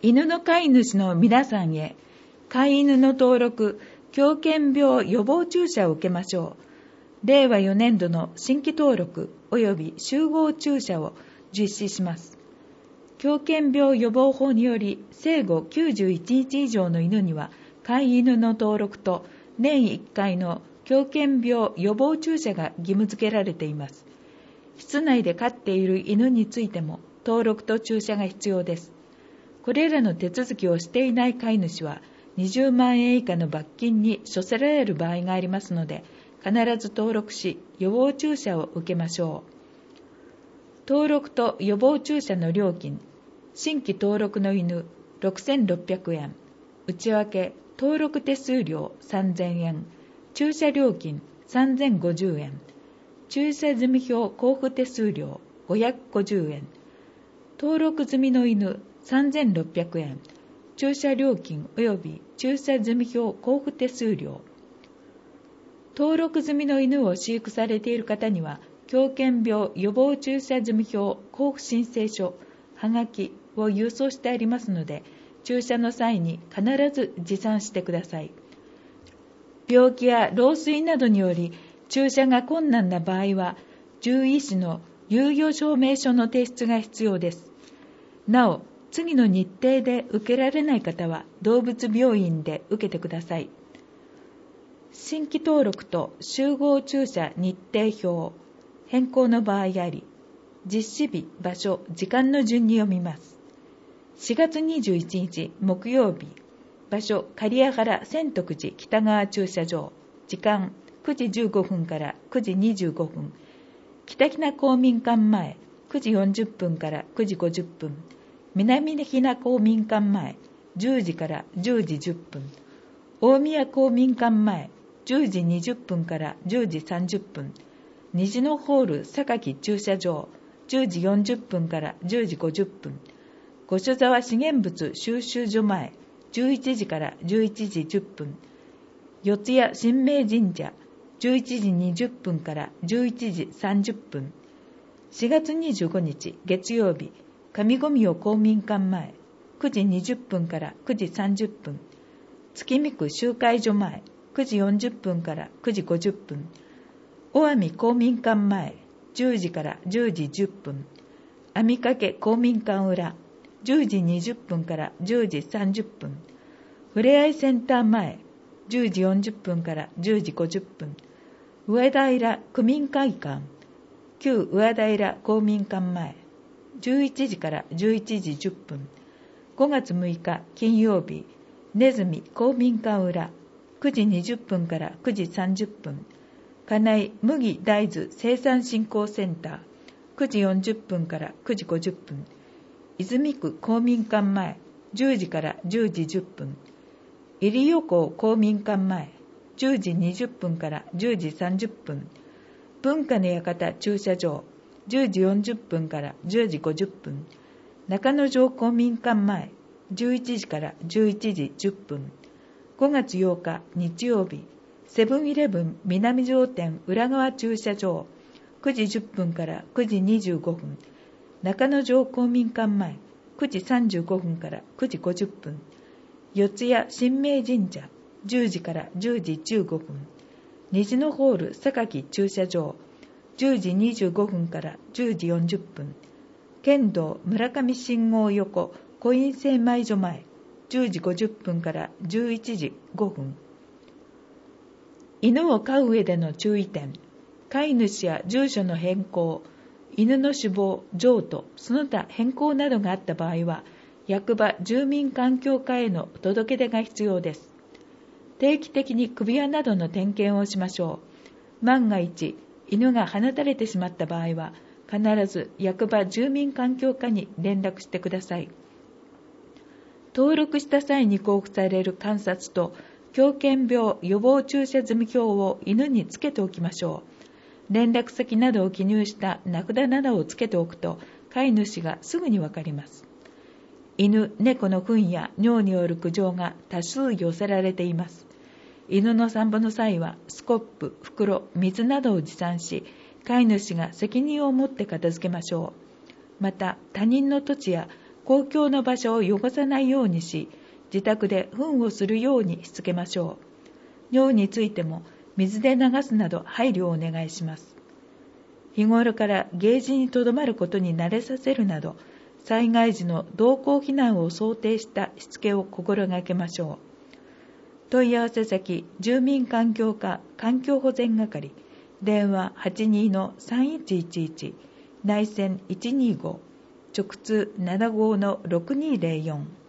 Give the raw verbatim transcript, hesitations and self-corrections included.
犬の飼い主の皆さんへ、飼い犬の登録、狂犬病予防注射を受けましょう。れいわよねんどの新規登録及び集合注射を実施します。狂犬病予防法により、生後きゅうじゅういちにち以上の犬には、飼い犬の登録と年いっかいの狂犬病予防注射が義務付けられています。室内で飼っている犬についても登録と注射が必要です。これらの手続きをしていない飼い主はにじゅうまんえん以下の罰金に処せられる場合がありますので、必ず登録し予防注射を受けましょう。登録と予防注射の料金、新規登録の犬ろくせんろっぴゃくえん、内訳登録手数料さんぜんえん、注射料金さんぜんごじゅうえん、注射済票交付手数料ごひゃくごじゅうえん、登録済みの犬さんぜんろっぴゃくえん、注射料金及び注射済票交付手数料。登録済みの犬を飼育されている方には、狂犬病予防注射済票交付申請書、はがきを郵送してありますので、注射の際に必ず持参してください。病気や老衰などにより注射が困難な場合は、獣医師の猶予証明書の提出が必要です。なお、次の日程で受けられない方は動物病院で受けてください。新規登録と集合注射日程表、変更の場合あり、実施日、場所、時間の順に読みます。しがつにじゅういちにち木曜日、場所刈谷原千徳寺北側駐車場、時間くじじゅうごふんからくじにじゅうごふん、北ひな公民館前くじよんじゅっぷんからくじごじゅっぷん、南ひな公民館前じゅうじからじゅうじじゅっぷん、大宮公民館前じゅうじにじゅっぷんからじゅうじさんじゅっぷん、虹のホール榊駐車場じゅうじよんじゅっぷんからじゅうじごじゅっぷん、五所沢資源物収集所前じゅういちじからじゅういちじじゅっぷん、四谷神明神社じゅういちじにじゅっぷんからじゅういちじさんじゅっぷん、しがつにじゅうごにち月曜日、上五宮公民館前くじにじゅっぷんからくじさんじゅっぷん、月見区集会所前くじよんじゅっぷんからくじごじゅっぷん、大網公民館前じゅうじからじゅうじじゅっぷん、網掛公民館裏じゅうじにじゅっぷんからじゅうじさんじゅっぷん、ふれあいセンター前じゅうじよんじゅっぷんからじゅうじごじゅっぷん、上平区民会館旧上平公民館前じゅういちじからじゅういちじじゅっぷん、ごがつむいか金曜日、ねずみ公民館裏くじにじゅっぷんからくじさんじゅっぷん、金井麦大豆生産振興センターくじよんじゅっぷんからくじごじゅっぷん、泉区公民館前じゅうじからじゅうじじゅっぷん、入予港公民館前じゅうじにじゅっぷんからじゅうじさんじゅっぷん、文化の館駐車場じゅうじよんじゅっぷんからじゅうじごじゅっぷん、中之条公民館前じゅういちじからじゅういちじじゅっぷん、ごがつようか日曜日、セブンイレブン南城店裏側駐車場くじじゅっぷんからくじにじゅうごふん、中之条公民館前くじさんじゅうごふんからくじごじゅっぷん、四谷神明神社じゅうじからじゅうじじゅうごふん、虹のホール榊駐車場じゅうじにじゅうごふんからじゅうじよんじゅっぷん、県道村上信号横コイン精米所前じゅうじごじゅっぷんからじゅういちじごふん。犬を飼う上での注意点、飼い主や住所の変更、犬の死亡、譲渡、その他変更などがあった場合は、役場住民環境課への届け出が必要です。定期的に首輪などの点検をしましょう。万が一、犬が放たれてしまった場合は、必ず役場住民環境課に連絡してください。登録した際に交付される観察と、狂犬病予防注射済票を犬につけておきましょう。連絡先などを記入した名札などをつけておくと、飼い主がすぐにわかります。犬、猫の糞や尿による苦情が多数寄せられています。犬の散歩の際は、スコップ、袋、水などを持参し、飼い主が責任を持って片付けましょう。また、他人の土地や公共の場所を汚さないようにし、自宅で糞をするようにしつけましょう。尿についても水で流すなど配慮をお願いします。日頃からゲージにとどまることに慣れさせるなど、災害時の同行避難を想定したしつけを心がけましょう。問い合わせ先、住民環境課環境保全係、電話 はちにーのさんいちいちいち、内線いちにーご、直通 ななごーのろくにーぜろよん。